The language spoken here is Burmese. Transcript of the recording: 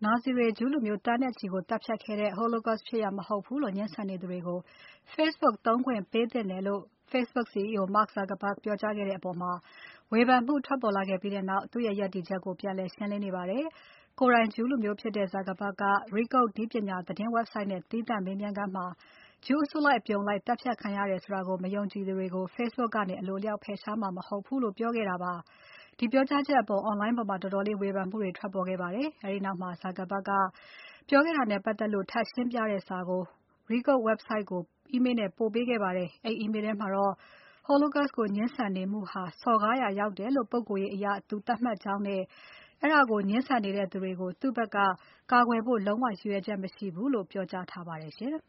နာဇီတွေဂျူးလူမျိုးသန်းနဲ့ချီကိုသတ်ဖြတ်ခဲ့တဲ့ Holocaust ဖြစ်ရပ်မဟုတ်ဘူးလို့ငြင်းဆန်နေသူတွေကို Facebook သုံးခွင့်ပေးသင့်တယ်လို့ Facebook CEO Mark Zuckerberg ပြောကြားခဲ့တဲ့အပေါ်ဝေဖန်မှုထွက်ပေါ်လာခဲ့ပြီးနောက် သူ့ရဲ့ရပ်တည်ချက်ကို ပြန်လည်ရှင်းလင်းနေပါတယ်။ ကိုယ်တိုင်ဂျူးလူမျိုးဖြစ်တဲ့ Zuckerberg က Recode နည်းပညာသတင်း Website နဲ့သီးသန့်မေးမြန်းခန်းမှာ ဂျူးအစုလိုက်အပြုံလိုက်သတ်ဖြတ်ခံရတယ်ဆိုတာကို မယုံကြည်သူတွေကို Facebook ကနေအလိုအလျောက်ဖယ်ရှားမှာ မဟုတ်ဘူးလို့ ပြောခဲ့တာပါ။ ဒီပြောကြားချက်အပေါ် Online ပေါ်မှာတော်တော်လေးဝေဖန်မှုတွေထွက်ပေါ်ခဲ့ပါတယ်။ အဲဒီနောက် Zuckerberg ကပြောခဲ့တာနဲ့ပတ်သက်လို့ ထပ်ရှင်းပြတဲ့စာကို Recode Website ကို Email နဲ့ပို့ပေးခဲ့ပါတယ်။ အဲဒီ Email ထဲမှာတော့ Holocaust ကိုငြင်းဆန်နေမှုဟာ စော်ကားရာရောက်တယ်လို့ ပုဂ္ဂိုလ်ရေးအရသူသတ်မှတ်ကြောင်းနဲ့ အဲဒါကိုငြင်းဆန်နေတဲ့သူတွေကို သူ့ဖက်ကကာကွယ်ဖို့လုံးဝရည်ရွယ်ချက်မရှိဘူးလို့ပြောကြားထားပါတယ်ရှင်။